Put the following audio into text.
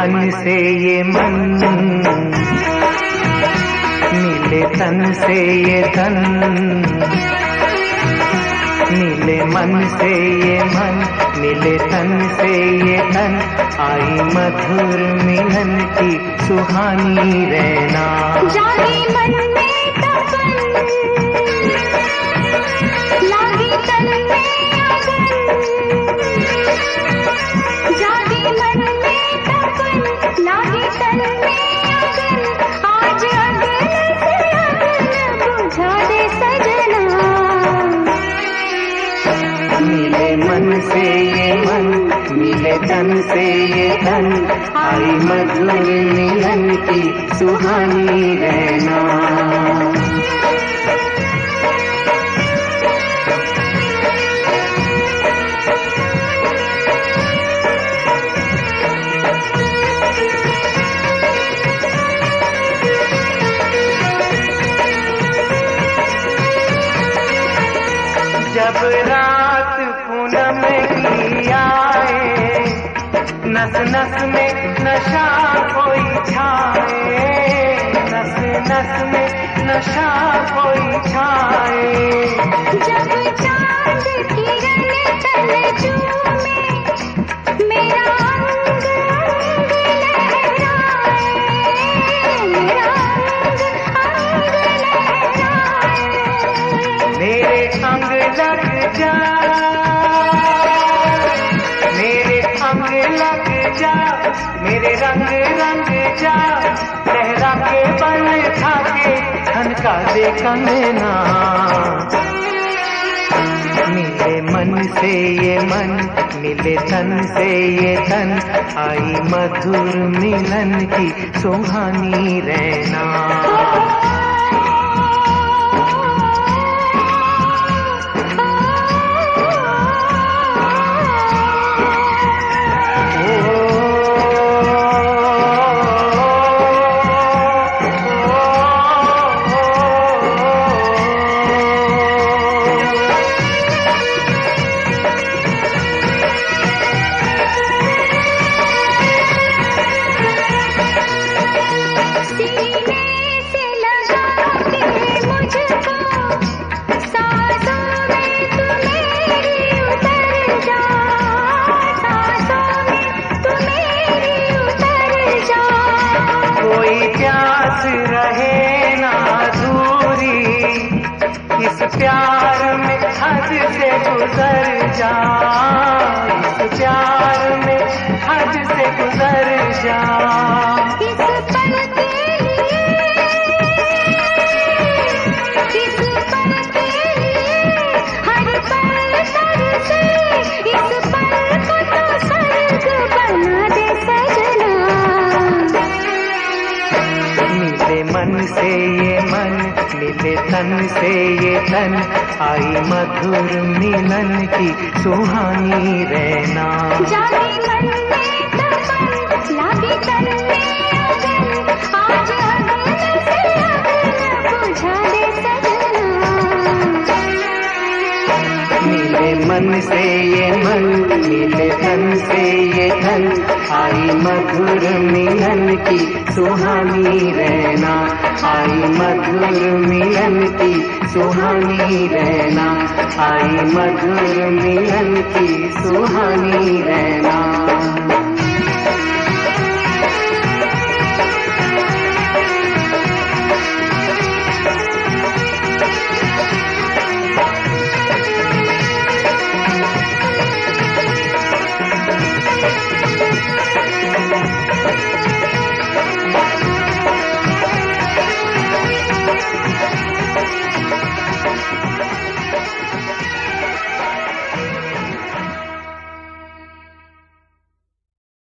मन से ये मन, मिले तन से ये तन, मिले मन से ये मन, मिले तन से ये तन, आई मधुर मिलन की सुहानी रहना। जागे मन में तपन, लागे तन में अगन, जागे मन में तपन, लागे तन में अगन, आज अगन से अगन बुझा दे सजना। मिले मन से ये मन, मिले तन से ये तन, आई मधुर मिलन की सुहानी रहना। जब रात पूनम की आए, नस नस में नशा कोई छाए, नस नस में नशा कोई छाए। जब चांद किरण तन चूमे, मेरा अंग अंग लहराए, मेरा अंग अंग लहराए। मेरे अंग लग जा, मेरे अंग लग जा, मेरे रंग रंग जा, लहरा के बल खाके खनका दे कंगना। मिले मन से ये मन, मिले तन से ये तन, आई मधुर मिलन की सुहानी रहना। रहे ना दूरी, इस प्यार में हद से गुजर जा, इस प्यार में हद से गुजर जा। इस पल के लिए, इस पल के लिए हर पल तरसे, इस पल को तो स्वर्ग बना दे सजना। मिले मन से ये मन, मिले तन से ये तन, आई मधुर मिलन की सुहानी रहना। जागे मन में तपन, लागे तन में अगन, आज अगन से अगन बुझा दे सजना। मिले मन से ये मन, मिले तन से ये तन, आई मधुर मिलन की सुहानी रहना, आई मधुर मिलन की सुहानी रहना, आई मधुर मिलन की सुहानी रहना।